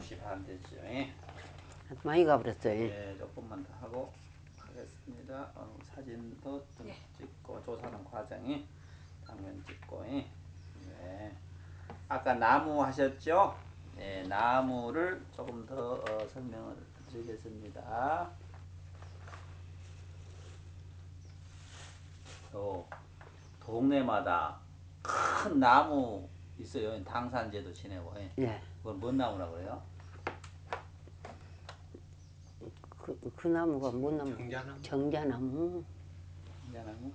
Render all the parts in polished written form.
그것이 반대죠. 예. 많이 가버렸어요. 예, 조금만 더 하고 하겠습니다. 사진도 좀 예. 찍고 조사하는 과정이 당면 찍고. 예. 네. 아까 나무 하셨죠? 네, 나무를 조금 더 설명을 드리겠습니다. 동네마다 큰 나무 있어요. 당산제도 지내고. 예. 예. 그건 뭔 나무라고 그래요? 그 나무가 뭔 나무? 정자나무. 정자나무. 정자나무?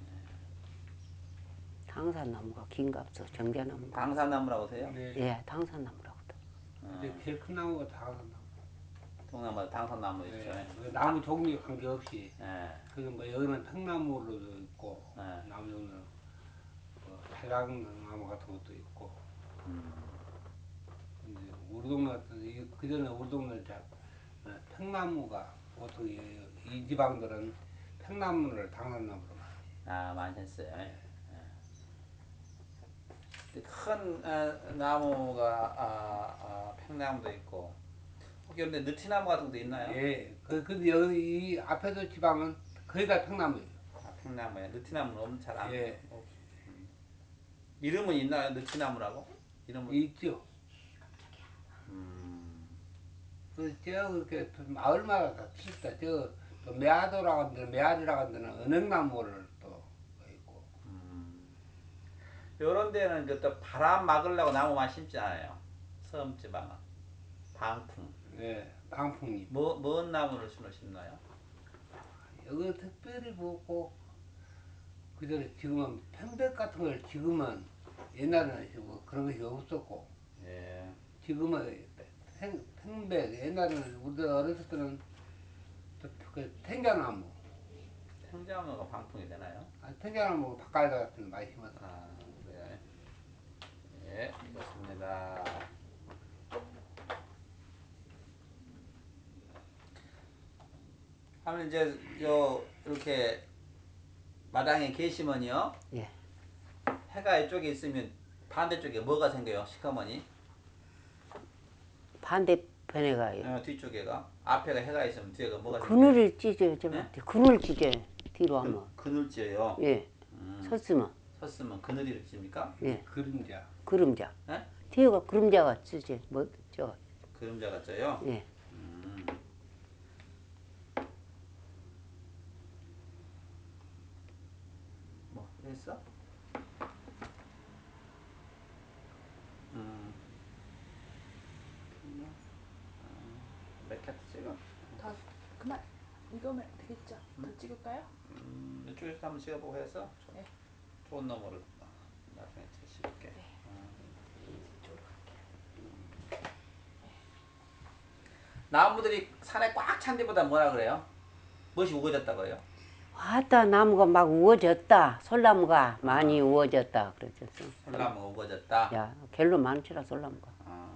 당산나무가 긴갑서 정자나무. 당산나무라고 하세요? 네. 예, 당산나무라고. 근데 제일 큰 나무가 당산나무. 동네마다 당산나무 있죠. 네. 나무 종류 관계없이. 예. 그게 뭐 여기는 평나무로도 있고, 네. 나무는 뭐 탈락나무 같은 것도 있고. 근데 우리 동네 같은 그 전에 우리 동네 평나무가 보통 이 지방들은 평나무를 당산나무로 많이. 많이 했어요. 예. 큰 나무가 평나무도 있고, 혹시 근데 느티나무 같은 것도 있나요? 예. 근데 여기 이 앞에서 지방은 거의 다 평나무예요. 평나무에 느티나무는 잘 안. 예. 이름은 있나요? 느티나무라고? 이름은 있죠. 그렇게 마을마다 다 틀렸다. 또 메아도라고 하는 데는 메아리라고 하는 데는 은행나무를 또 있고. 이런 데는 또 바람 막으려고 나무만 심지 않아요. 섬 지방은 방풍. 네, 방풍잎. 뭔 나무를 심나요? 여기 특별히 뭐고 그전에 지금은 편백 같은 걸 지금은 옛날에는 뭐 그런 것이 없었고. 예. 지금은 편백 옛날에는 우리 어렸을 때는 그 탱자나무. 생자나무가 방풍이 되나요? 탱자나무 바깥에 같은 거 많이 심었어. 그래요. 예, 좋습니다. 하면 이제 이렇게 마당에 계시면요. 예. 해가 이쪽에 있으면 반대쪽에 뭐가 생겨요? 시커머니? 반대편에 가요. 뒤쪽에가. 앞에가 해가 있으면 뒤에가 뭐가 생겨요? 그늘을 찢어요. 네? 그늘 찢어요. 뒤로 하면. 그늘지어요. 예. 섰으면. 섰으면 그늘이 이렇게 집니까? 예. 그림자. 그림자. 예? 뒤에가 그림자가 찢어요. 저. 그림자가 쪄요? 예. 뭐 했어? 몇 캡 찍어? 다 그만 이거면 되겠죠? 더 찍을까요? 이쪽에서 한번 찍어보고 해서 네. 좋은 놈으로 나중에 찍을게. 네. 이쪽으로 갈게요. 나무들이 산에 꽉 찬 데보다 뭐라 그래요? 무엇이 우거졌다고요? 왔다 나무가 막 우거졌다. 솔나무가 많이 우거졌다. 그랬었어. 솔나무가 우거졌다. 야, 갤로 많지라 솔나무가.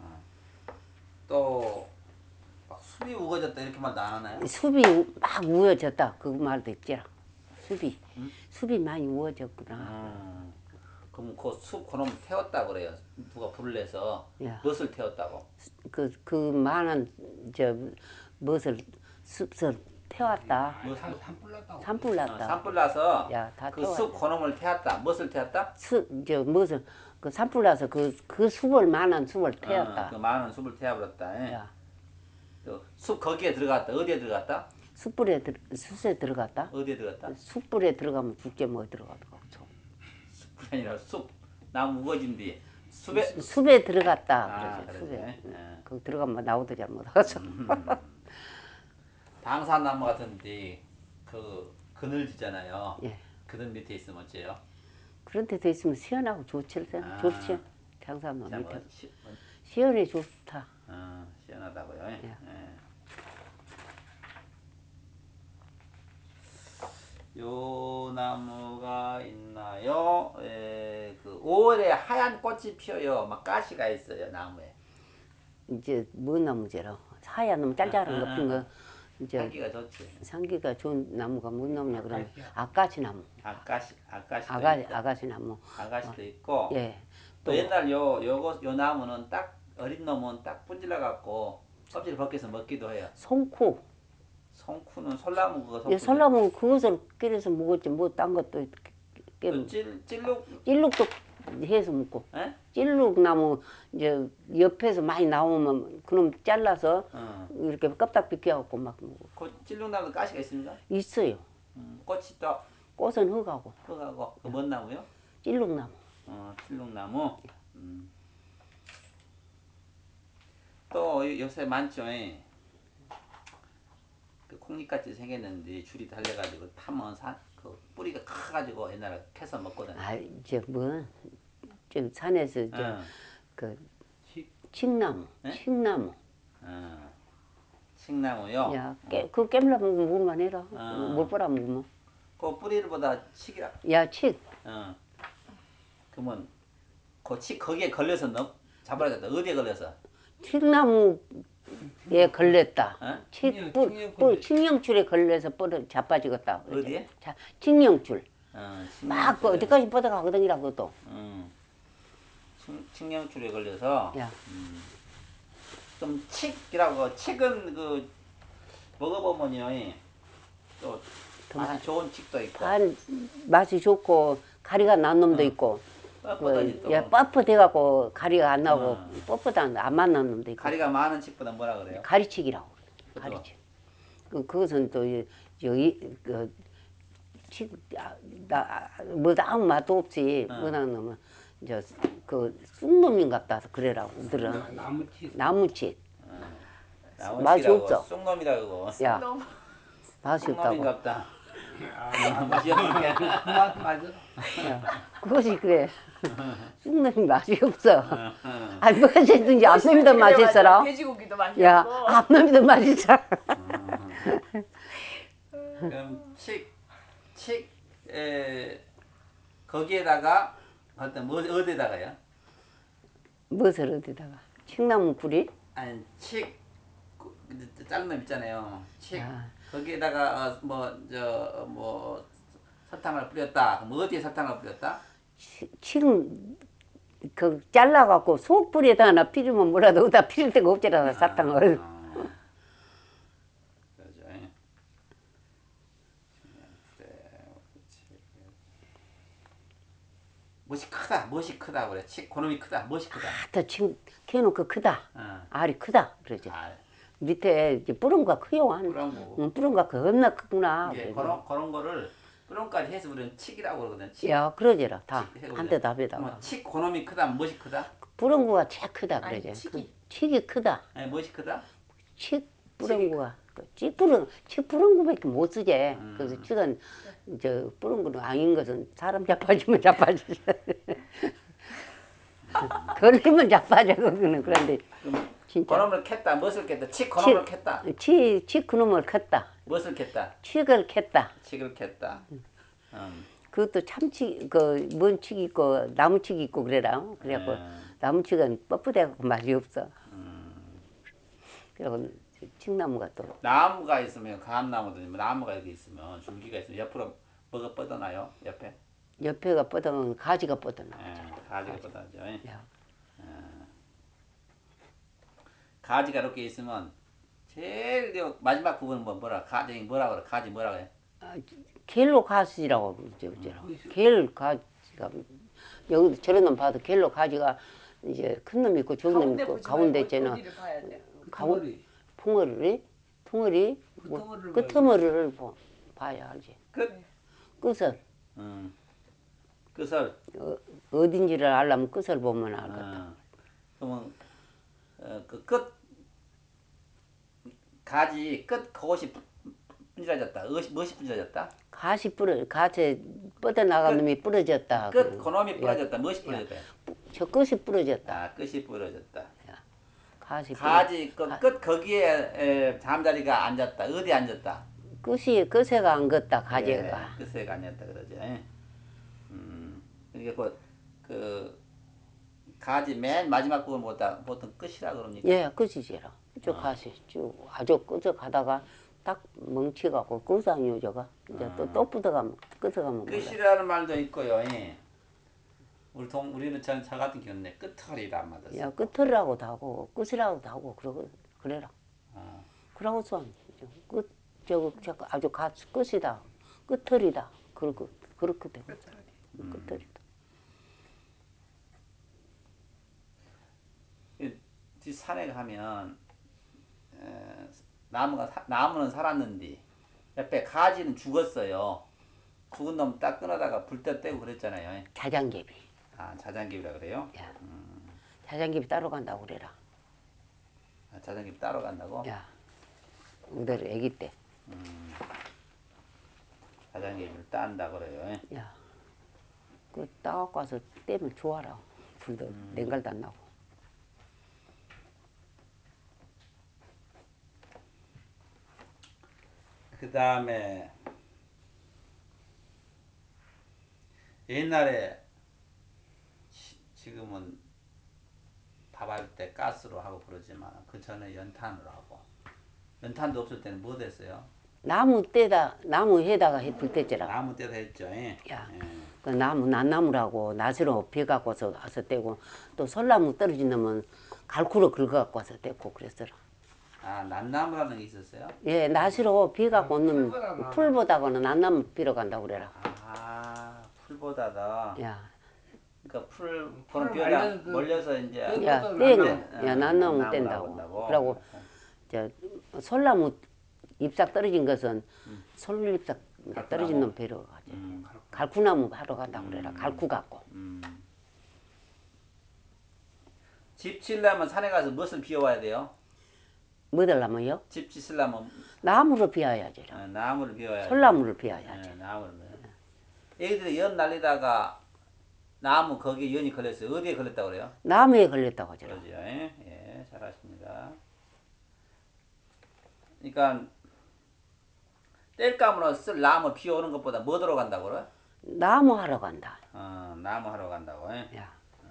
또 막 숲이 우거졌다 이렇게 말도 안 하나요? 숲이 막 우거졌다. 그 말도 있지라. 숲이. 숲이 많이 우거졌구나. 그럼 그 숲 그놈 태웠다 그래요. 누가 불을 내서 야. 무엇을 태웠다고? 그 많은 무엇을 숲을 태웠다. 산불 났다고. 산불 났다. 산불 나서 야, 다 그 숲 태웠다. 그놈을 태웠다. 무엇을 태웠다? 무엇을 그 산불 나서 그 숲을 많은 숲을 태웠다. 그 많은 숲을 태워버렸다. 야. 숲 거기에 들어갔다. 어디에 들어갔다? 숯불에 들어갔다. 어디에 들어갔다? 숯불에 들어가면 죽게 뭐 들어가더라고. 숲이 아니라 숲. 나무 우거진 뒤 숲에 숲에 들어갔다. 그러지. 그러지. 숲에. 예. 거기 들어가면 나오더잘 못하죠. 당산나무 같은데 그 그늘지잖아요. 예. 그늘 밑에 있으면 어째요? 그런 데 돼 있으면 시원하고 좋지. 좋지. 장사만 그냥 밑에. 뭐 시원해 좋다. 시원하다고요. 예. 예. 요 나무가 있나요? 그 5월에 하얀 꽃이 피어요. 막 가시가 있어요 나무에. 이제 뭔 나무제로 하얀 놈 짤짤한 거 핀 거. 이제 향기가 좋지. 상기가 좋은 나무가 뭔 나무냐 그러면 아까시 나무. 아가시도 있고. 아가시 나무. 아가시도 있고. 예. 또 옛날 요 나무는 딱 어린 놈은 딱 분질러 갖고 껍질 벗겨서 먹기도 해요. 송쿠. 송쿠는 솔나무 그거 예, 송쿠죠. 설라면 그것을 끼려서 먹었지 뭐 딴 것도 또 찔룩 찔룩도 해서 먹고 에? 찔룩나무 이제 옆에서 많이 나오면 그놈 잘라서 이렇게 껍딱 벗겨갖고 막 먹고 그 찔룩나무 가시가 있습니까? 있어요. 꽃이 또 꽃은 흙하고 흙하고 그 뭔 나무요? 찔룩나무. 찔룩나무. 또 요새 많죠. 그 콩잎같이 생겼는데 줄이 달려가지고 타면 그 뿌리가 커가지고 옛날에 캐서 먹거든. 아, 저 산에서 그 칡나무, 네? 칡나무. 칡나무요. 야, 그 깨물어 먹으면 먹을만 해라. 물 뿌려 먹으면. 그 뿌리보다 칡이라. 야, 칡. 그러면 거기에 걸려서 잡아야 된다. 어디에 걸려서? 칡나무에 걸렸다. 어? 칡령줄에 걸려서 자빠지겠다. 어디에? 칡령줄. 막 칡령줄에. 어디까지 뻗어가거든이라 그것도. 칡령줄에 걸려서. 야, 좀 칡이라고 칡은 그 먹어보면요 또 맛이 좋은 칡도 있고 맛이 좋고 가리가 난 놈도 있고. 뻣뻣하지 또. 야, 뻣뻣해갖고 가리가 안 나고 뻣뻣한 안 맞는 놈도 있고. 가리가 많은 칡보다 뭐라 그래요? 가리칡이라고. 그죠? 가리칡. 그것은 또 여기 뭐 아무 맛도 없지. 뭐라 놈은 그 쑥놈인갑다 그래라고 들은. 나무칡. 맛이 없어. 쑥놈이라고. 야, 맛이 없다고. 쑥놈인갑다. 맛이 없게. 맛 맞아. 야, 그것이 그래. 쑥놈이 맛이 없어. 아니 뭐든지 앞놈이 더 맛있어라. 돼지고기도 맛있고. 야, 앞놈이 더 맛있어. 그럼 거기에다가 어떤 어디다가요? 무엇을 어디다가? 칡나무 뿌리? 아니 작은 놈 있잖아요. 야. 거기에다가 설탕을 뿌렸다. 그럼 어디에 설탕을 뿌렸다? 지금 그 잘라갖고 속 뿌리에다 하나 피우면 뭐라도 어디다 피울 데가 없잖아 사탕을. 그러죠. 멋이 크다 그래. 그놈이 크다. 멋이 크다. 더 지금 키워놓고 크다. 알이 크다 그러죠. 밑에 이제 뿌름과 크요 한. 뿌름과 겁나 크구나. 예, 그런 거를 뿌름까지 해서 우리는 칡이라고 그러거든. 야, 그러지라 다 한때 답에다가. 칡 그놈이 크다. 멋이 크다. 뿌름구가 제일 크다 그러죠. 칡이 크다. 아니 멋이 크다. 칡 뿌름구가 칡 뿌름구밖에 못 쓰지. 그래서 칡은 저 뿌름구는 아닌 것은 사람 자빠지면 자빠지지. 걸리면 자빠져 그거는. 그런데 진짜 그놈을 캤다. 무엇을 캤다. 칡 그놈을 캤다. 칡 그놈을 캤다. 무엇을 캤다. 칡을 캤다. 칡을 캤다. 그것도 참치 뭔 칡이 있고 나무칡이 있고 그래라. 그래갖고 나무칡은 뻣뻣해갖고 맛이 없어. 그리고 칡나무가 또 나무가 있으면 감나무도 나무가 이렇게 있으면 줄기가 있으면 옆으로 뭐가 뻗어나요? 옆에가 뻗어나면 가지가 뻗어나. 가지가 뻗어나죠. 야. 가지가 이렇게 있으면 제일 마지막 부분은 가지 뭐라 그래? 겔로 가지라고 그러죠. 겔 가지가 여기 저런 놈 봐도 겔로 가지가 이제 큰 놈 있고 적은 놈 있고 가운데 있잖아. 풍어리 끄트머리를 봐야 알지. 끝을. 끝을. 어딘지를 알려면 끝을 보면 알겠다. 그러면 그 가지 끝 그것이 분질러졌다. 무엇이 분질러졌다? 가지 뻗어나간 놈이 부러졌다. 끝 그놈이 부러졌다. 무엇이 부러졌다? 저 끝이 부러졌다. 끝이 부러졌다. 가지 끝 거기에 잠자리가 앉았다. 어디 앉았다? 끝에가 안 걷다. 가지가. 끝에가 앉았다 그러죠. 그러니까 그 가지 맨 마지막 부분보다 보통 끝이라 그럽니까? 예, 끝이지라. 쭉 가시 쭉 아주 끝에 가다가 딱 멍치갖고 끝이 아니오저가 이제 또 뻗어가면 끝에 가면 끝이라는 말도 있고요. 우리는 저 같은 경우는 끝털이라 안 맞았어. 야, 끝털이라고도 하고, 끝이라고도 하고, 그래라. 어. 그러고서, 끝, 아주 끝이다. 끝털이다. 그렇게 되고. 끝털이다. 이 산에 가면 나무는 살았는데 옆에 가지는 죽었어요. 죽은 놈 딱 끊어다가 불때 떼고 그랬잖아요. 자장개비. 아, 자장개비라 그래요? 야, 자장개비 따로 간다고 그래라. 아, 자장개비 따로 간다고? 야, 우리들 애기 때. 자장개비를 딴다 그래요. 야, 그 따갖고 와서 떼면 좋아라. 불도 냉갈도 안 나고. 그 다음에 옛날에 지금은 밥할 때 가스로 하고 그러지만 그 전에 연탄으로 하고 연탄도 없을 때는 뭐 됐어요? 나무 해다가 불 뗐지라. 나무 때도 했죠. 예. 야, 예. 그 낫나무라고 낫으로 비 갖고서 와서 떼고 또 솔나무 떨어진 놈은 갈쿠로 긁어갖고 와서 떼고 그랬어라. 아, 낫나무라는 게 있었어요? 예, 낫으로 비 갖고 오는 풀보다가. 풀보다가는 낫나무 비로 간다고 그래라. 아, 풀보다다. 야, 그러니까 풀 풀을 비에다 말려서 몰려서 이제 야, 낫나무. 떼는, 야, 낫나무 낫나무라고 뗀다고. 한다고? 그러고, 저, 솔나무 잎삭 떨어진 것은 솔잎삭 떨어진 놈 배로 가지. 갈쿠나무 하러 간다고 그래라. 갈쿠 갖고. 집 지으려면 산에 가서 무엇을 비워와야 돼요? 뭐 달라면요? 집 짓으려면 나무로 비워야지. 나무를 비워야 솔나무를 비워야지. 나무를 비워야 애기들이 연 날리다가 나무 거기에 연이 걸렸어요. 어디에 걸렸다고 그래요? 나무에 걸렸다고 하더라. 그러죠. 예, 잘하십니다. 그러니까 뗄감으로 쓸 나무 비워오는 것보다 뭐 들어간다고 그래? 나무 하러 간다. 나무 하러 간다고. 예? 야,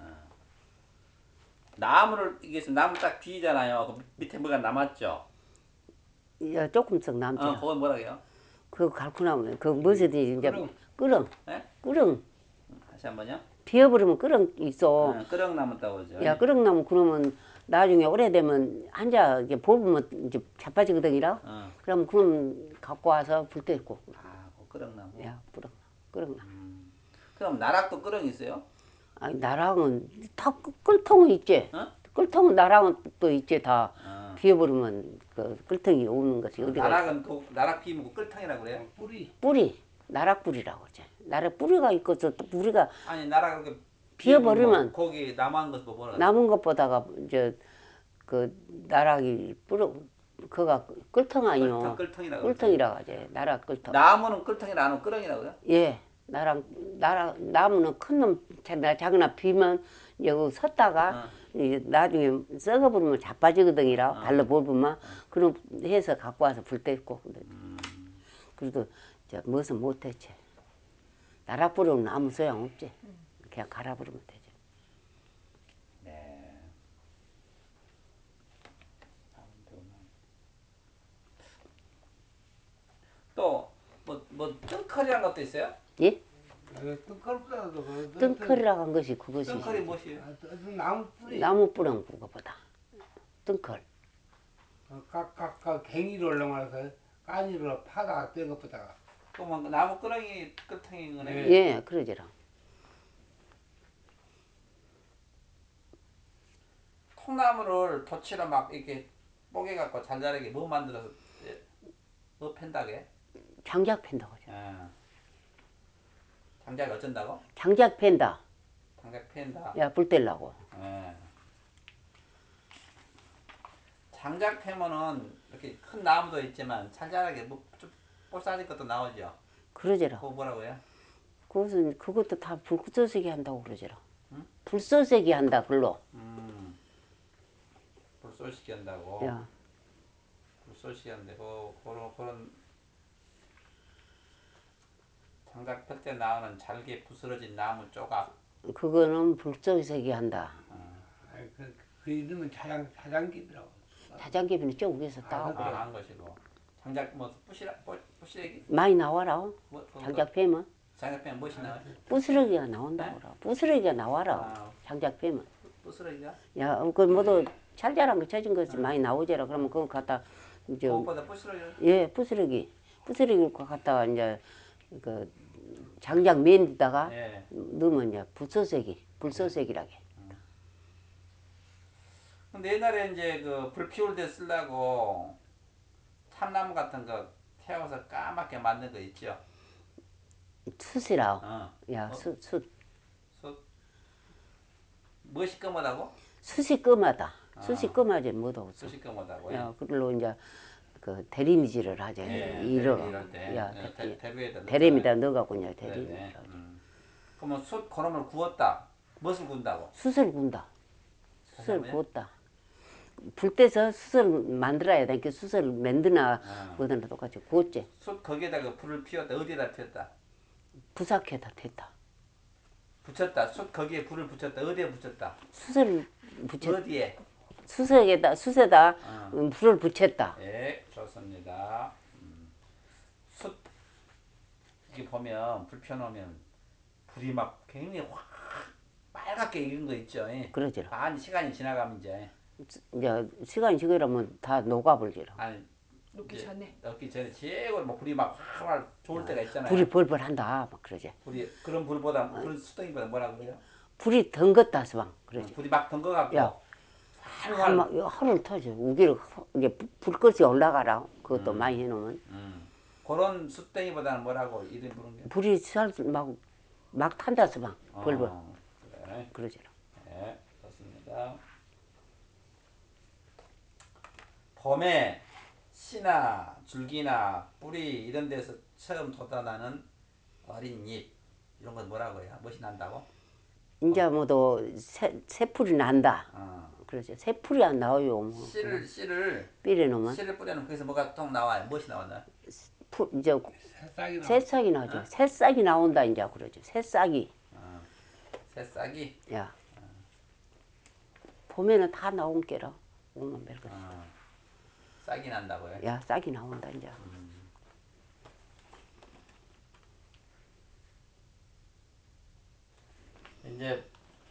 나무를 이게 나무 딱 비잖아요. 그 밑에 뭐가 남았죠? 야, 조금씩 남지. 그건 뭐라 해요? 그 갈쿠나무, 그 무엇이든지 이제 끄렁, 예? 끄렁. 다시 한번요. 비워버리면 끄렁 있어. 끄렁 남았다고 그러죠. 야, 끄렁나무 그러면 나중에 오래되면 한자 이제 뽑으면 이제 자빠지거든요. 그럼 갖고 와서 불 떼고. 그 끄렁 나무. 야, 끄렁나무. 그럼 나락도 끄렁이 있어요? 아니, 나랑은 다 끌통은 있지. 끌통은 나랑은 또 있지 다. 비워버리면 그 끌통이 오는 것이 어디가 있어. 나락은 또 나락 비면 그 끌탕이라고 그래요? 뿌리, 나락뿌리라고 하지. 나락뿌리가 있고서 또 뿌리가 아니 나락 그렇게 비워버리면 거기 남은 것도 뭐라 그래? 남은 것보다가 이제 그 나락이 그가 끌통 아니요. 끌통이라고 끌통이라고 하지. 나락 끌통. 나무는 끌통이라 안 하고 끄렁이라고 그래요? 예. 나무는 큰 놈, 작으나 비면 여기 섰다가 나중에 썩어버리면 자빠지거든요. 발로 밟으면. 그럼 해서 갖고 와서 불 떼고. 그래도 무엇은 못했지. 나락 뿌리면 아무 소용없지. 그냥 갈아버리면 되지. 네. 또뭐 뜬커리란 것도 있어요? 예? 뜬커리라도 뜬컬이라고 한 것이 그것이. 뜬커리 무엇이에요? 나무 뿌리. 나무 뿌랑 그거보다. 뜬컬. 각 갱이로 올라가서 까니로 파다가 뗀 것보다가. 그러면 나무 끄렁이 끌탕인 거네. 예, 그러지라. 통나무를 돛치로 막 이렇게 뽀개 갖고 잘자르게 뭐 만들어서 뭐 팬다게? 장작 팬다고 하죠. 장작 어쩐다고? 장작 팬다. 장작 팬다. 야, 불 떼려고. 장작 패면은 이렇게 큰 나무도 있지만 잘잘하게 뭐좀 뽀싸진 것도 나오죠. 그러지라. 그거 뭐라고요? 그것도 다 불쏘시개 한다고 그러지라. 불쏘시개 한다, 불로. 불쏘시개 한다고. 야, 불쏘시개 한데 그런 장작 펼 때 나오는 잘게 부스러진 나무 조각. 그거는 불쏘시개 한다. 그 이름은 자장기라고. 자장개비는 저 위에서 따고. 한 것이고. 장작 뭐 부시래기? 많이 나와라. 뭐, 장작 패면. 장작 빼면 무엇이 나와요? 부스러기가 나온다고 그러. 부스러기가 나와라. 아. 장작 빼면. 부스러기가? 야, 그 모두 찰자란 거 젖은 것이 많이 나오잖아. 그러면 그거 갖다 이제 그것보다 부스러기를? 예, 부스러기 거 갖다가 이제 그 장작 맨 데다가 예. 넣으면 이제 불소색이라게. 근데 옛날에 이제 그 불 피울 때 쓰려고 참나무 같은 거 태워서 까맣게 만든 거 있죠? 숯이라. 어. 야, 어? 숯. 숯? 무엇이 검하다고? 숯이 끔하다. 숯이 아. 끔하지 뭐도 없어. 숯이 검하다고. 야, 그걸로 이제 그 대리미질을 하지. 예, 이러. 대리미 이럴 때. 야, 대리미에다 대리미다 넣어갖고 이제 그래, 대리미질 네. 하지. 그러면 숯 그놈을 구웠다. 무엇을 구운다고? 숯을 군다. 숯을 뭐야? 구웠다. 불 떼서 숯을 만들어야 돼. 그 숯을 만드나 뭐든 똑같이 구웠지. 숯 거기에다가 불을 피웠다. 어디에다 피웠다? 부삭해다 됐다. 붙였다. 숯 거기에 불을 붙였다. 어디에 붙였다? 숯을 붙였. 어디에? 숯에다 불을 붙였다. 예, 좋습니다. 숯 이게 보면 불 펴놓으면 불이 막 굉장히 확 빨갛게 익은 거 있죠. 예. 그러지라. 반 시간이 지나가면 이제 시간이 지그러면 다 녹아버리라. 아니 녹기 이제 전에. 넣기 전에 최고 뭐 불이 막 확 좋을 때가 있잖아요. 불이 벌벌한다. 막 그러지. 불이 그런 불보다 그런 수덩이보다 뭐라 그래요? 불이 덩긋다 서방 그러지. 불이 막 덩거갖고 야. 활활. 하루를 터져. 우기를 이게 불꽃이 올라가라. 그것도 많이 해놓으면 그런 수덩이보다는 뭐라고 이름 부른 게? 불이 막 탄다 서방 벌벌. 그래. 그러지라. 네, 좋습니다. 봄에 씨나 줄기나 뿌리 이런 데서 처음 돋아나는 어린 잎 이런 건 뭐라고 해요? 무엇이 난다고? 이제 뭐도 새풀이 난다. 그러죠. 새풀이 안 나와요. 뭐. 씨를 뿌려놓으면 씨를 뿌려놓으면 거기서 뭐가 통 나와요? 무엇이 나오나요? 이제 새싹이 나. 새싹이 나죠. 어? 새싹이 나온다 이제 그러죠. 새싹이. 새싹이. 야. 봄에는 다 나온 게라. 오면 멜거. 싹이 난다고요? 야, 싹이 나온다 이제. 이제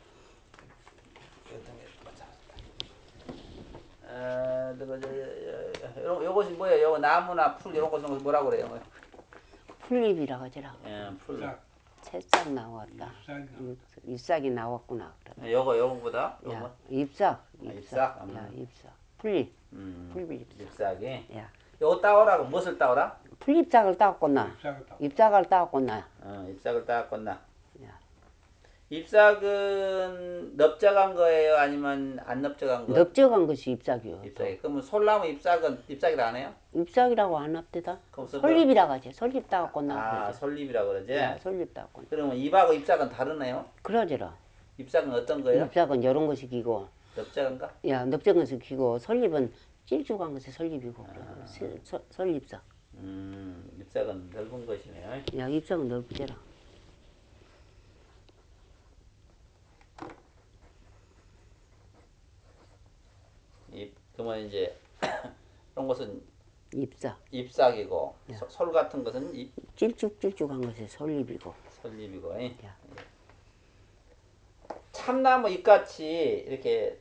요것이 뭐예요? 요거 나무나 풀 이런 것은 뭐라고 그래요? 풀잎이라고 하더라. 예, 풀. 새싹 나왔다. 잎싹이 나왔다. 잎싹이 나왔구나. 그래. 요거보다 야, 요거. 잎싹. 잎싹? 야, 잎싹. 풀잎. 풀잎 잎싹. 잎싹이. 야. 요거 따오라고 무엇을 따오라? 풀잎싹을 따왔구나. 잎싹을 따. 잎싹을 따왔구나. 잎싹을 따왔구나. 야. 잎싹은 넓적한 거예요? 아니면 안 넓적한 거? 넓적한 것이 잎싹이요. 잎싹이. 그러면 솔나무 잎싹은 잎싹이라 안 해요? 잎싹이라고 안 합디다. 그럼 써 솔잎이라고 하지. 솔잎 따왔구나. 아, 그러지. 솔잎이라 그러지? 야, 솔잎 따왔구나. 그러면 잎하고 잎싹은 다르네요? 그러지라. 잎싹은 어떤 거예요? 잎싹은 이런 것이 기고, 넓적한가? 야, 넓적한 것이 기고, 솔잎은 찔쭉한 것이 솔잎이고, 솔잎싹. 잎싹은 넓은 것이네요. 야, 잎싹은 넓지라. 그러면 이제 이런 것은 잎싹. 잎싹이고 솔 같은 것은 찔쭉찔쭉한 것이 솔잎이고. 솔잎이고. 야. 참나무 잎같이 이렇게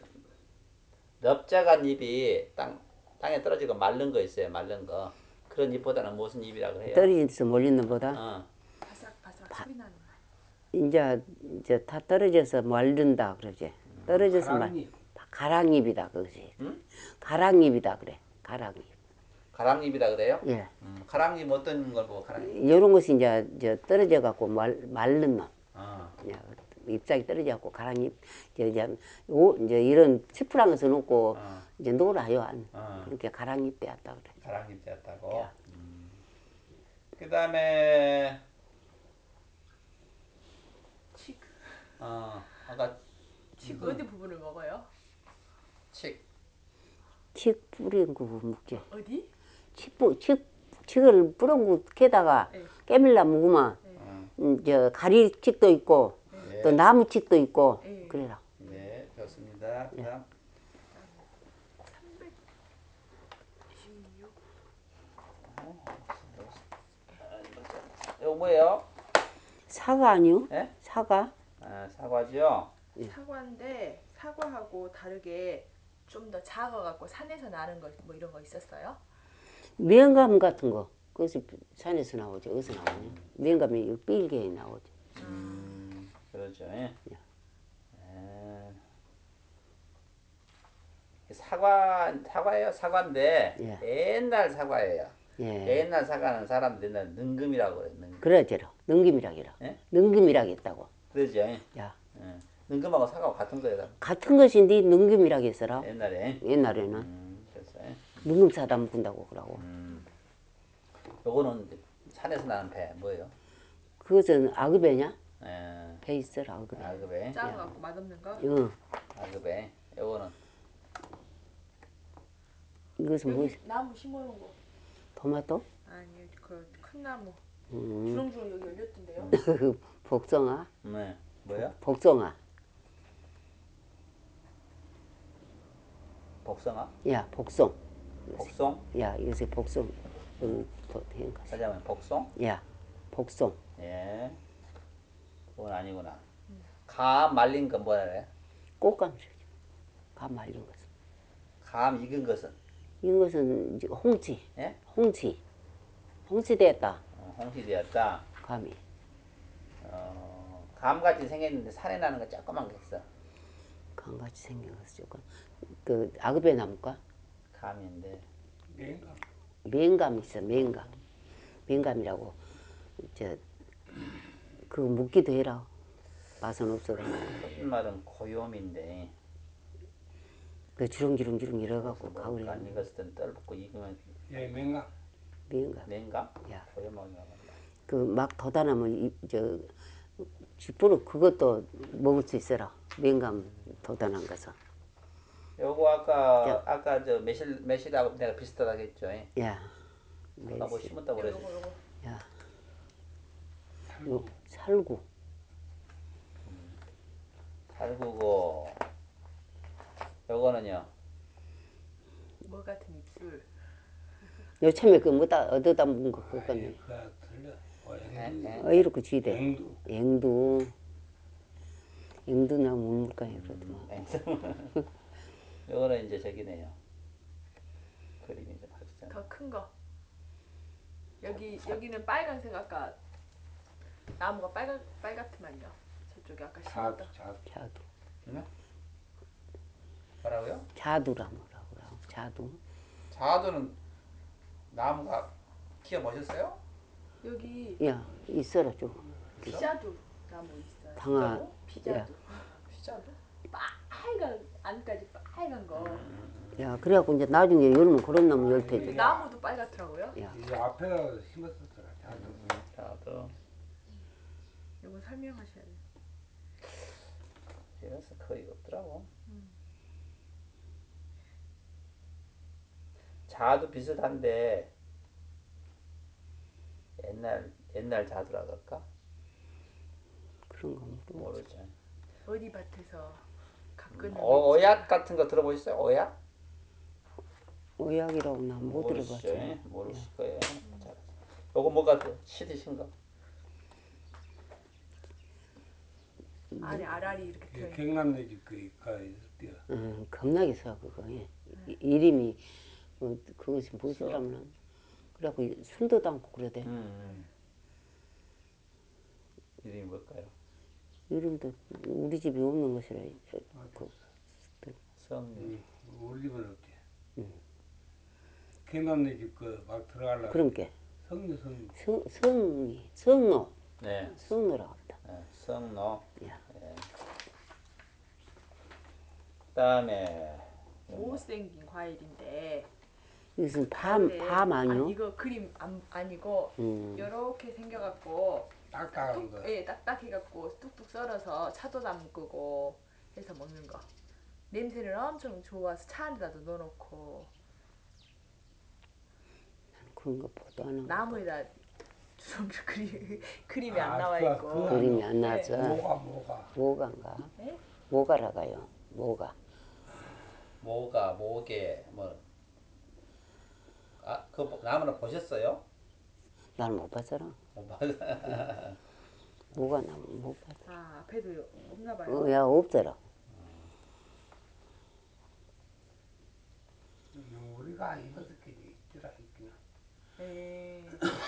넓적한 잎이 땅에 떨어지고 마른 거 있어요. 마른 거. 그런 잎보다는 무슨 잎이라고 해요? 떨어져서 몰리는 보다 바삭바삭 소리 나는 말. 이제 다 떨어져서 말른다 그러지. 떨어져서 가랑잎. 가랑잎이다 그것이. 응? 가랑잎이다 그래. 가랑잎. 가랑잎이다 그래요? 예. 가랑잎 어떤 걸 보고 가랑잎? 이런 것이 이제 떨어져 갖고 마른 놈. 아, 야, 잎사귀 떨어져 갖고 가랑잎 이제 이런 치푸란 것은 없고 이제 노라요 안. 그렇게 가랑잎 되었다 그래. 가랑잎 되었다고. 그다음에 칡. 아까 칡 어디 부분을 먹어요? 칡. 칡 뿌린 거 먹지. 어디? 칡을 뿌린 게다가 네. 깨밀라 먹으면 저 가리칡도 있고 네. 또 나무칡도 있고 네. 그래라. 네, 좋습니다. 그다음 326. 이거 뭐예요? 사과 아니요? 예? 사과? 아, 사과죠. 사과인데 사과하고 다르게 좀 더 작아갖고 산에서 나는 거 뭐 이런 거 있었어요? 맹감 같은 거. 그것이 산에서 나오지. 어디서 나오냐? 맹감이 삘게 나오지. 그러죠. 예. 예. 사과예요. 사과인데 예. 옛날 사과예요. 예. 옛날 사과는 사람들이 옛날 능금이라고 그래. 능금. 그러지라. 능금이라기라. 예? 능금이라겠다고. 그러죠. 야, 예. 능금하고 사과하고 같은 거예요. 같은 것인데 능금이라겠어라. 옛날에. 옛날에는 그래서 예. 능금 사다 먹는다고 그러고. 요거는 이제 산에서 나는 배 뭐예요? 그것은 아그배냐? 예. 배 있어라 아그배. 아급에. 작아갖고 맛없는 거? 응. 아급에. 요거는 이것은 여기 무엇이? 나무 심어놓은 거 토마토? 아니 그 큰 나무 음. 주렁주렁 여기 열렸던데요? 복숭아? 네. 뭐요? 복숭아. 복숭아? 야, 복숭. 복송? 야, 이것이 복숭. 사자면 복송? 야, 복숭. 예. 그건 아니구나. 감 말린 건 뭐라 그래? 꽃감이죠. 감 말린 것은. 감 익은 것은? 이것은 이제 홍치. 예? 홍치. 홍치 됐다. 홍시되었다. 감이. 감같이 생겼는데 산에 나는 거 조그만 게 있어. 감같이 생긴 것이 조금. 그 아그베 나무가 감인데. 맹감. 맹감 있어. 맹감. 맹감이라고. 이제 그거 묻기도 해라. 맛은 없어가. 무슨 말은 고요미인데. 그 주렁주렁 이래갖고 뭐 가을에 안 익었을 땐 떨붙고 익으면 예, 맹감. 맹감. 냉감? 야. 고요먹이가 그 막 돋아나면 저 쥐뿌르 그것도 먹을 수 있어라. 맹감 돋아난 것은. 요거 아까 야. 아까 저 매실하고 내가 비슷하다고 했죠. 야, 아까 뭐 매실. 심었다고 그랬어. 요거 야, 살구. 살구. 살구고. 요거는요. 뭐 같은 입술 요참에 그 뭐다 얻어다 먹은 거 그거는. 아이, 그거 틀려. 이렇게 쥐대. 앵두. 앵두. 앵두나 물물까요 그래도. 요거는 이제 저기네요. 그림이 좀 밝잖아. 더 큰 거 여기는 빨간색 아까 나무가 빨갛더만요 저쪽에 아까 자두, 심었던 자두. 자두. 네? 뭐라고요? 자두라 뭐라고 그러고. 자두. 자두는 나무가 키워 보셨어요? 여기 야, 있어라 좀. 피자두 나무 있어요 당아. 피자두 피자두? 빨간 안까지 빨간 거 야, 그래갖고 이제 나중에 열면 그런 나무 열 테지. 나무도 빨갛더라고요 야, 이 앞에다 심었었더라. 자두. 자두. 이거 설명하셔야 돼요 그래서 거의 없더라고. 자두 비슷한데 옛날 자두라 그럴까? 그런 거 모르. 모르죠. 어디 밭에서 가꾸는 오약 같은 거 들어보셨어요? 오약? 오약이라고 나 못 모르시죠? 들어봤지. 모르실 거예요. 자, 요거 뭐가 시드신 거? 안에 알알이 이렇게 그 들어있는 경남내 집그 있었대요. 겁나게 써 그거. 예. 이름이 그것이 무엇이라면 그래갖고 술도 담고 그러대. 이름이 뭘까요? 이름도 우리 집에 없는 것이라. 그, 성. 우리 집은 없지. 경남내 집 그 막 들어가려고. 그런 게 성녀. 성노 네. 성노라고 합니다. 네. 성노. 야. 그다음에 못생긴 과일인데 이것은 가을에 밤 아니요? 이거 그림 아니고 이렇게 생겨갖고 딱딱한 거. 예, 딱딱해갖고 뚝뚝 썰어서 차도 담그고 해서 먹는 거 냄새는 엄청 좋아서 차 안에다도 넣어놓고 그런 거 보도 안 하고. 나무에다 주렁주렁 그림이 안 나와 있고 그림이 안 나서. 뭐가. 뭐가인가? 네? 뭐가라가요. 뭐가. 모개 뭐. 아, 그 나무는 보셨어요? 나는 못 봤잖아. 못 봐. 뭐가 나무 뭐가 아 앞에도 없나 봐요. 야 없더라. 우리가 6개 있더라 있기는. 예.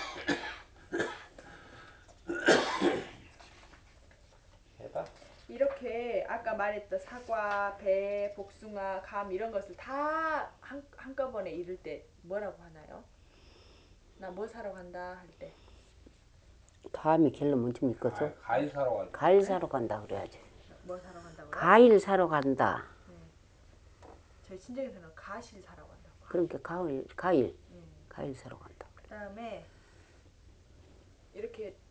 해봐. 이렇게 아까 말했던 사과, 배, 복숭아, 감 이런 것을 다 한꺼번에 이룰 때 뭐라고 하나요? 나 뭐 사러 간다 할 때. 감이 길러 먼저 믿겠어? 과일 사러 가지. 과일 사러 간다 그래야지. 뭐 사러 간다고요? 과일 사러 간다. 저희 친정에서는 가실 사러 간다고. 그러니까 과일 사러 간다. 그다음에 이렇게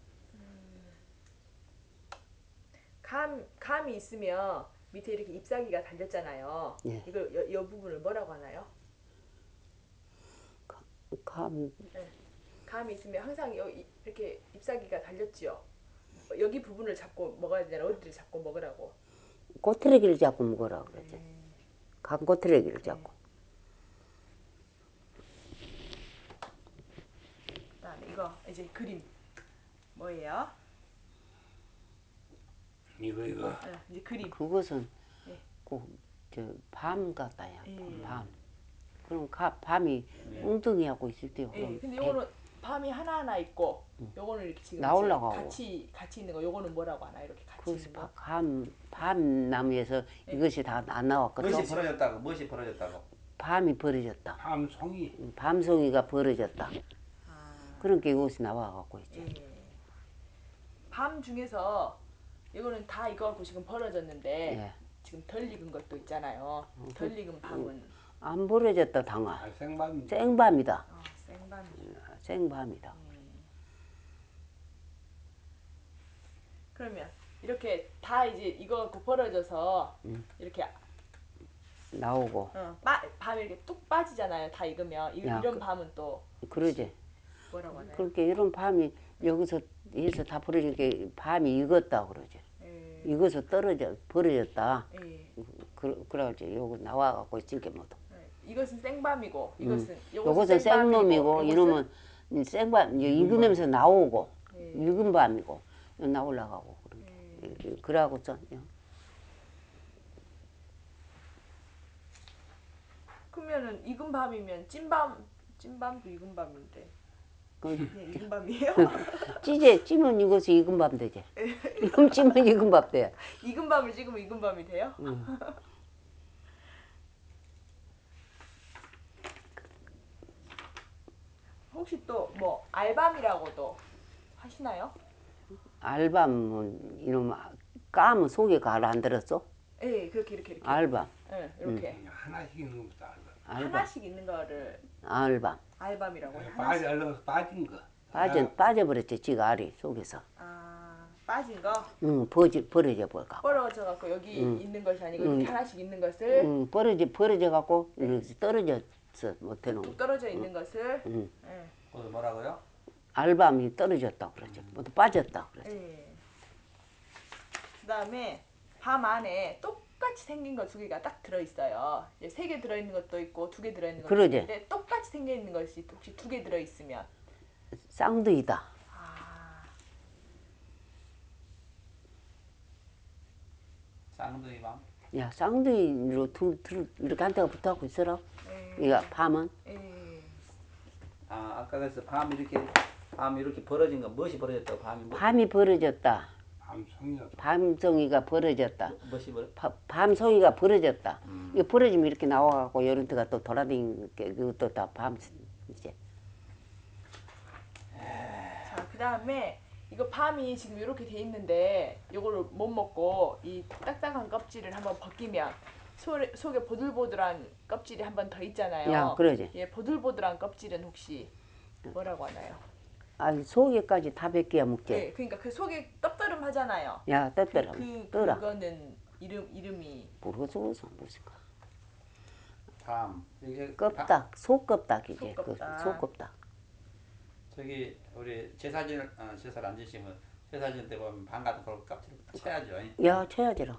감이 있으면 밑에 이렇게 잎사귀가 달렸잖아요. 예. 이걸 여 부분을 뭐라고 하나요? 감 네. 감이 있으면 항상 이렇게 잎사귀가 달렸지요. 여기 부분을 잡고 먹어야 되잖아. 어디를 잡고 먹으라고. 꼬투리기를 잡고 먹으라 그러지. 감 꼬투리기를 잡고. 그다음에 이거 이제 그림 뭐예요? 이거 이제 그림. 그것은 예. 꼭 저 밤 같다야. 예. 밤. 그럼 밤이 웅덩이하고 있을 때 예. 그럼 근데 요거는 밤이 하나하나 있고 요거는 이렇게 지금 나올라고 하고. 같이 있는 거 요거는 뭐라고 하나 이렇게 같이 그것이 있는 거. 밤나무에서 이것이 다 안 나왔거든. 멋이 벌어졌다고. 멋이 벌어졌다고. 밤이 벌어졌다. 밤송이. 밤송이가 벌어졌다. 아. 그러니까 이것이 나와갖고 있지. 예. 밤 중에서 이거는 다 이거 갖고 지금 벌어졌는데 예. 지금 덜 익은 것도 있잖아요. 덜 익은 밤은 안 벌어졌다 당아. 생밤. 생밤이다. 생밤. 생밤이다. 그러면 이렇게 다 이제 이거 갖고 벌어져서 이렇게 나오고. 밤이 이렇게 뚝 빠지잖아요. 다 익으면 야, 이런 밤은 또 그러지. 뭐라고 하나요? 그렇게 이런 밤이 여기서 해서 다 벌어지게 밤이 익었다 그러지. 예. 익어서 벌어졌다. 예. 그래가지고 요거 나와갖고 있으니까 뭐도. 예. 이것은 생밤이고 이것은 요것은 생놈이고 이놈은 생밤 익은 냄새 나오고 예. 익은 밤이고 나올라가고 그러고서 그러면은 익은 밤이면 찐밤도 익은 밤인데 그냥 익은 밤이에요? 찌면 이것이 익은 밤 되지. 이금 찌면 익은 밤 돼. 익은 밤을 찍으면 익은 밤이 돼요? 혹시 또 뭐 알밤이라고도 하시나요? 알밤은 이놈 까면 속에 가을 안 들었어? 예, 그렇게 이렇게. 알밤. 예, 이렇게 하나씩 있는 것도 알밤. 하나씩 있는 거를 알밤. 알밤이라고 해요. 하나씩. 빠진 거. 빠져버렸지 지가 알이 속에서. 빠진 거 벌어져 버려가. 벌어져 갖고 여기 있는 것이 아니고 이렇게 하나씩 있는 것을 벌어져 갖고 떨어졌어 못해놓은. 뚝 떨어져 있는 것을 예. 그거 뭐라고요? 알밤이 떨어졌다 그러지. 모두 빠졌다 그러지. 예. 그다음에 밤 안에 똑같이 생긴 것 두 개가 딱 들어 있어요. 3개 들어 있는 것도 있고 2개 들어 있는 것도 그러지. 있는데 똑같이 생겨 있는 것이 혹시 2개 들어 있으면 쌍둥이다. 쌍둥이 밤. 야 쌍둥이로 이렇게 한 대가 붙어갖고 있어라. 이거 밤은 예. 아까 그래서 밤 이렇게 벌어진 거 무엇이 벌어졌다고 밤이 벌어졌다. 밤송이가. 밤송이가 벌어졌다. 무엇이 벌어? 밤송이가 벌어졌다. 이거 벌어지면 이렇게 나와갖고 요런데가 또 돌아다니는 게 그것도 다 밤 이제. 자, 그다음에 이거 밤이 지금 이렇게 돼 있는데 이거를 못 먹고 이 딱딱한 껍질을 한번 벗기면 속에 보들보들한 껍질이 한 번 더 있잖아요. 야, 그러지. 예, 보들보들한 껍질은 혹시 뭐라고 하나요? 속에까지 다 벗겨야 먹지. 네, 그러니까 그 속에 떡더름 하잖아요. 야, 떠더라. 떠라. 그거는 이름이 모르겠어, 무슨가. 밤. 이게 껍닥, 속껍닥이지. 속껍닥. 그 속껍닥. 저기 우리 제사진을 제사를 안 지시면 제사진 때 보면 밤 같은 걸 껍질을 쳐야죠. 야, 쳐야지라.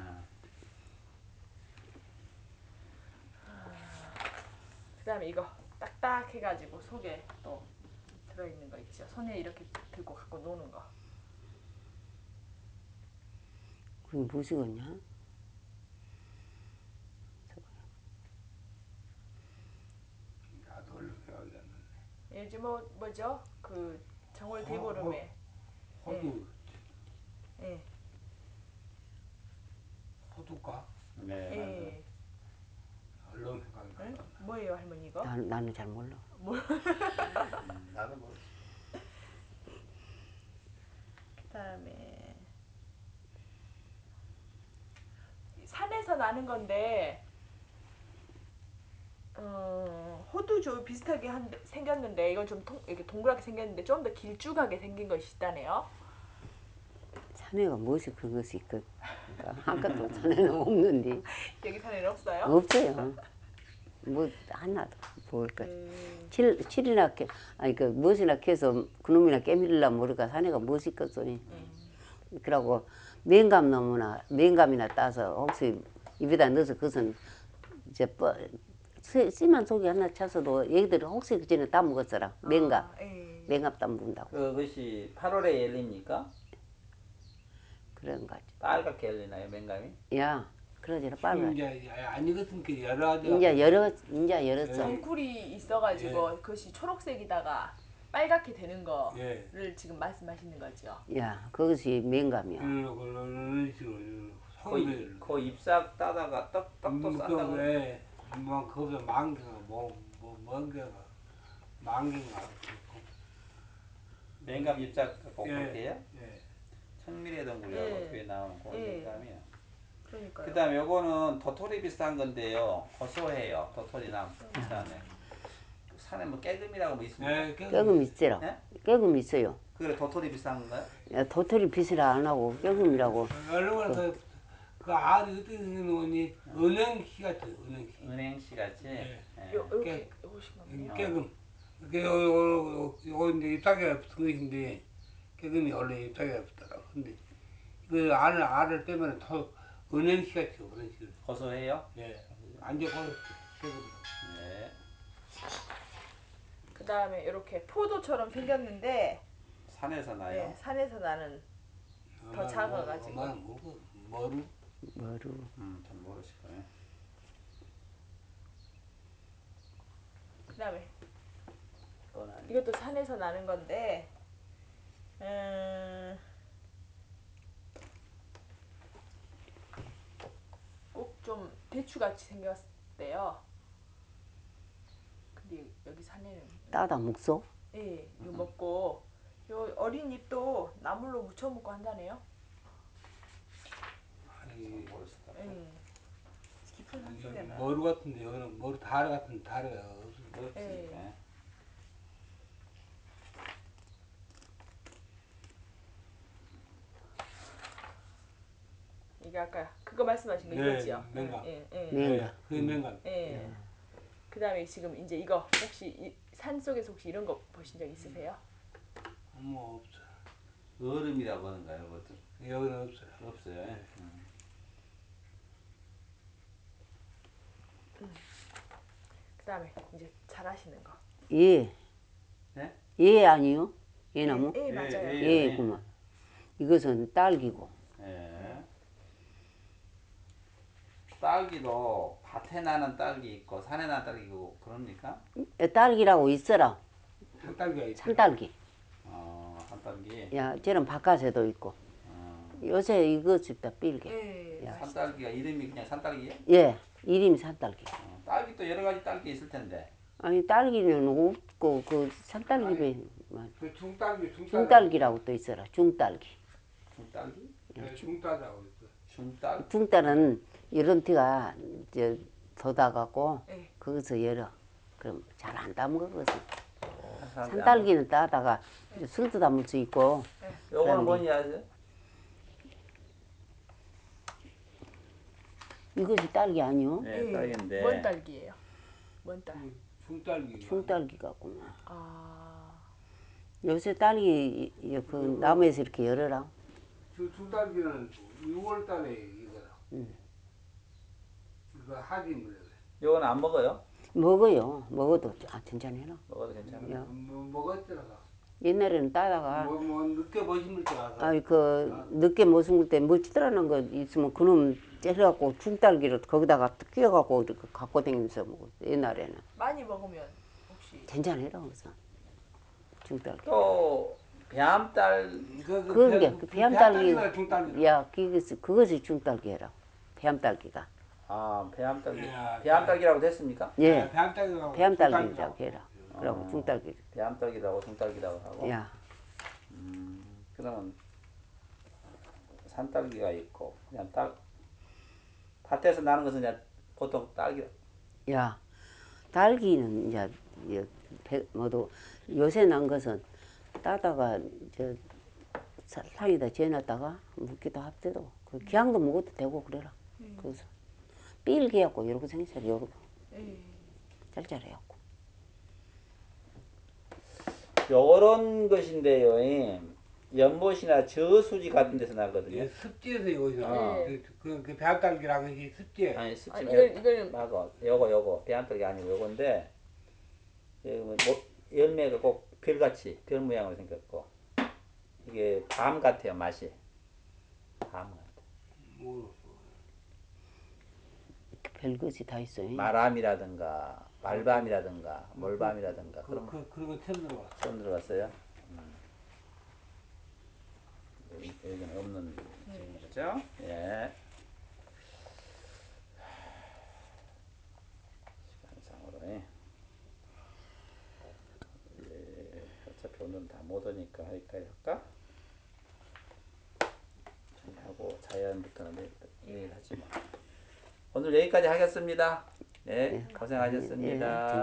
그다음에 이거 딱딱해가지고 속에 또 들어있는 거 있죠. 손에 이렇게 들고 갖고 노는 거. 그게 무엇이겠냐? 나도 얼른 기억이 안 나네. 요즘 뭐죠? 그 정월 대보름에 호두, 예. 호두가? 네, 맞아요. 예. 얼른 생각이 응? 나. 뭐예요 할머니 이거? 나는 잘 몰라. 나도 뭐 그다음에 산에서 나는 건데 호두주 비슷하게 생겼는데 이건 좀 이렇게 동그랗게 생겼는데 좀 더 길쭉하게 생긴 것이 있다네요. 산에가 무엇이 그것이 있고 한것도 산에는 없는데 여기 산에는 없어요? 없어요. 뭐 하나도 볼 것. 음, 칠이나 아니 그 무엇이나 캐서 그놈이나 깨밀라 모르까 산에가 무엇이 있겠소니. 그러고 맹감 너무나 맹감이나 따서 혹시 입에다 넣어서 그것은 이제 씨만 속에 하나 차서도 얘들이 혹시 그 전에 다 먹었어라. 맹감. 예. 맹감 다 먹는다고. 그것이 8월에 열립니까? 그런 거지. 빨갛게 열리나요, 맹감이? 야, 그러지라 지금 빨라. 이제 안 익었으니까 여러 가지. 이제 열었어. 덩쿨이 있어가지고 그것이 초록색이다가 빨갛게 되는 거를 예. 지금 말씀하시는 거죠. 야, 그것이 맹감이야. 그런 식으로 성별. 그 잎싹 따다가 떡도 싼다고. 왜? 뭐 거기서 망개가 뭔가가 망개가. 맹감 잎싹 갖고 예. 그렇게 해요? 예. 청미래 동굴이라고 예. 교회 나오는 그 예. 맹감이요. 그러니까요. 그 다음에 요거는 도토리 비슷한 건데요. 고소해요. 도토리나 비슷하네. 산에 뭐 깨금이라고 뭐 있습니까? 예. 깨금 있어라. 예? 깨금 있어요. 그래 도토리 비슷한 건가요? 야, 도토리 빛이라 안 하고 깨금이라고. 얼른 그 알이 어떻게 생긴 거니? 은행키 같아. 은행키. 은행씨 같이. 예. 예. 이렇게 오시면 깨금. 요거 이제 잎사귀가 붙은 것인데 깨금이 원래 잎사귀가 붙더라. 근데 그 알을 빼면 더 은행키 같죠. 은행키. 고소해요? 예. 완전 깨금. 네. 그 다음에 이렇게 포도처럼 생겼는데 산에서 나요? 예, 산에서 나는 더 작아가지고. 엄마는 뭐고 뭐루? 뭐루. 잘 모르실 거예요. 그 다음에 그건 아니에요. 이것도 산에서 나는 건데 꼭 좀 대추같이 생겼대요. 근데 여기 산에는 따다 묵소? 예, 이거 먹고 요 어린 잎도 나물로 무쳐 먹고 한다네요. 아니 모르실 것 같아요. 예. 깊은 산 속에는 머루 같은데 여기는 머루 다리 같은 다리가 없어. 없으니까. 이게 아까 그거 말씀하신 거 네, 이거지요? 맹감. 예, 예. 맹감. 그 맹감. 예. 그다음에 지금 이제 이거 혹시 산 속에서 혹시 이런 거 보신 적 있으세요? 뭐 없어. 얼음이라고 하는가요, 그것도? 여기는 없어요. 없어요. 예. 그다음에 이제 잘 아시는 거. 예. 네? 예 아니요? 예나무? 예, 맞아요. 예구만. 이것은 딸기고. 예. 딸기도 밭에 나는 딸기 있고 산에 나는 딸기 있고 그럽니까? 딸기라고 있어라. 산딸기가 있어. 산딸기. 산딸기. 야, 저런 바깥에도 있고. 요새 이거 집다 삘게. 예, 야. 산딸기가 이름이 그냥 산딸기예요? 예, 이름이 산딸기. 딸기도 여러 가지 딸기 있을 텐데. 아니 딸기는 없고 그 산딸기만 그 중딸기. 중딸기라고 또 있어라. 중딸기. 중딸기? 네, 중딸이라고 있어. 중딸? 중딸은 이런 티가 이제 돋아갖고 예. 거기서 열어. 그럼 잘 안 담은 거거든. 사람들이 산딸기는 따다가 술도 담을 수 있고. 요거는 뭔지 아세요? 이것이 딸기 아니요? 네, 딸기인데. 뭔 딸기예요? 뭔 딸? 중딸기. 중딸기 같구만. 아, 요새 딸기 그 나무에서 이렇게 열어라. 중딸기는 6월달에 이거라. 이거 하지 물려. 요거는 안 먹어요? 먹어요. 먹어도 괜찮아요. 먹어도 괜찮아요. 야. 먹었더라가. 옛날에는 따다가 뭐 늦게 못 심을 줄 알아서. 아이 그 늦게 못 숨을 때 멀찌들어는 거 있으면 그놈 째려갖고 죽달기를 거기다가 끼워갖고 이렇게 갖고 다니면서 먹어. 옛날에는 많이 먹으면 혹시 괜찮아라 그래서 죽달기. 또 배암달 그게 배암딸기 중딸기. 야 그것이 죽달기라. 배암딸기가 배암딸기 야, 배암딸기라고 됐습니까? 예 배암딸기라고. 배암딸기라고 해라. 그러고 죽달기. 배암딸기라고 중딸기라고 하고. 야 그러면 산딸기가 있고 그냥 밭에서 나는 것은 그냥 보통 딸기. 야, 딸기는 이제 뭐도 요새 난 것은 따다가 저 설탕에다 재놨다가 묻기도 합대도 그 기양도 먹어도 되고 그래라. 그래서 삘게갖고 이렇게 생겼어요. 요렇게 예. 짤짤해갖고. 요런 것인데요. 연못이나 저수지 같은 데서 나거든요. 습지에서 여기서 어. 그 배암딸기라는 게 습지에. 아니 습지 이거는 말고 요거 배암딸기 아니고 요건데 열매가 꼭 별같이 별 모양으로 생겼고 이게 밤 같아요 맛이. 밤 같아. 뭐, 별것이 다 있어요. 마람이라든가 말밤이라든가 몰밤이라든가 그런 거 그런 거 처음 들어봤어. 처음 들어봤어요. 여기는 없는 거죠. 예. 시간상으로 어차피 오늘은 다 못 오니까 여기까지 할까? 하고 자연부터는 내일 하지 뭐. 오늘 여기까지 하겠습니다. 네, 고생하셨습니다.